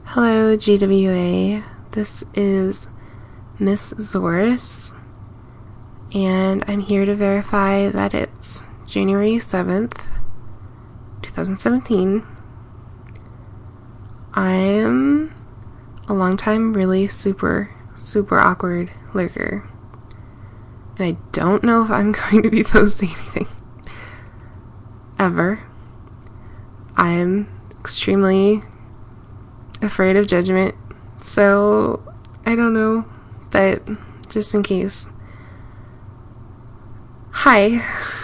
Hello, GWA. This is Miss Zoris, and I'm here to verify that it's January 7th, 2017. I'm a long time, really super awkward lurker, and I don't know if I'm going to be posting anything ever. I'm extremely afraid of judgment, so I don't know, but just in case. Hi.